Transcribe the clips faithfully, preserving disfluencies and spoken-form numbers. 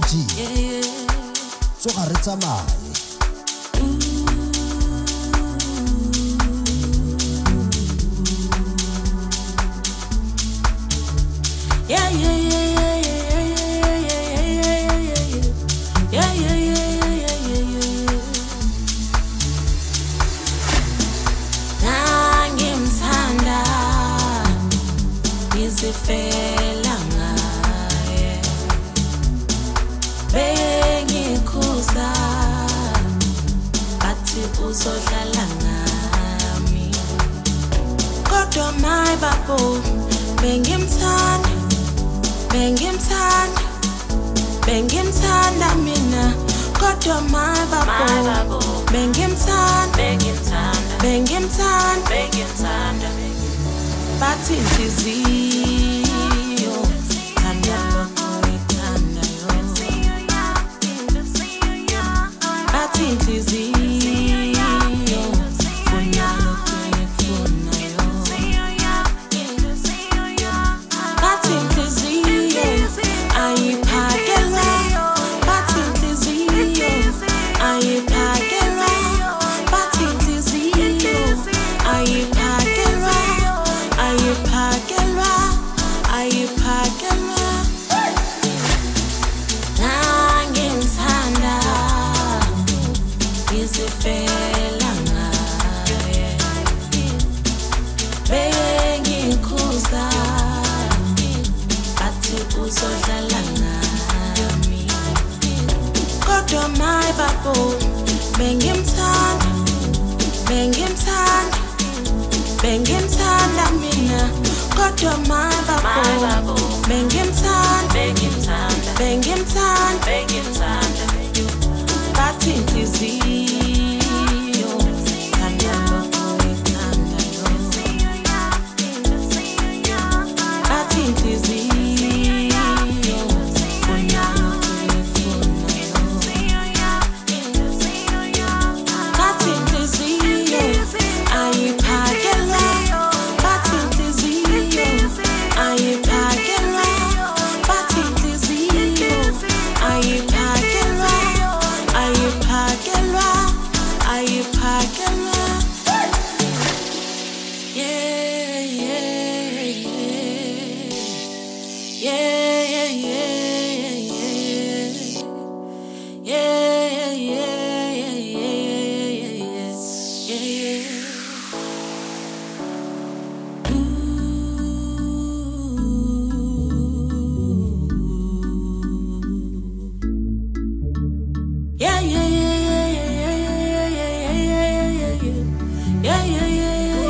G so ga re tsamaye yeah yeah yeah Fela ngaye bengikhuza athi uzodlala ngami kodwa my babo bengimthanda bengimthanda bengimthanda mina kodwa my babo bengimthanda bengimthanda bengimthanda bengimthanda bathi inhliziyo thanda lokho ithanda yo bathi inhliziyo funa lokho ifuna yo bathi inhliziyo ayiphakela bathi inhliziyo ayiphakela bathi inhliziyo ayiphakela ayiphakela ayiphakela nangimthanda izifela ngaye bengikhuza athi uzodlala ngami kodwa my babo bengimthanda bengimthanda bengimthanda mina kodwa my babo bengimthanda bengimthanda bengimthanda bengimthanda bathi inhliziyo thanda lokho ithanda yo bathi inhliziyo funa lokho ifuna yo bathi inhliziyo ayiphakela bathi inhliziyo ayiphakela bathi inhliziyo ayiphakela ayiphakela ayiphakela yeah yeah yeah yeah yeah yeah yeah yeah Yeah, yeah, yeah, yeah, yeah, yeah, yeah, yeah, yeah, yeah, yeah, yeah,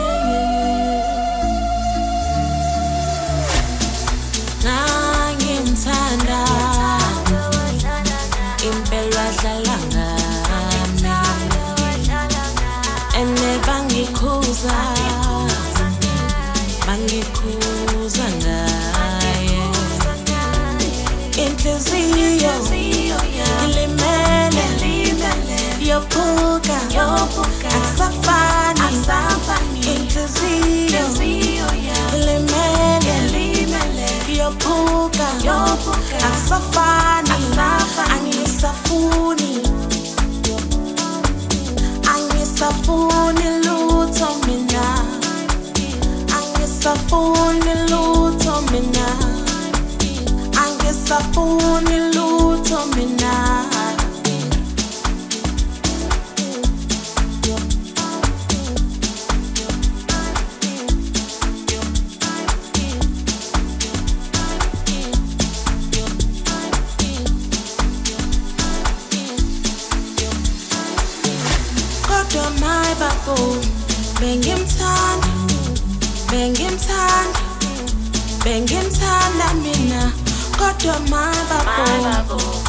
yeah. Nangimthanda, impela dlala ngami, ene bangikhuza, bangikhuza ngaye, inhliziyo ilimele yopuka akusafani inhliziyo ilimele yopuka akusafani angisafuni angisafuni lutho mina angisafuni lutho mina angisafuni lutho mina kodwa my babo bengimthanda bengimthanda bengimthanda mina kodwa my babo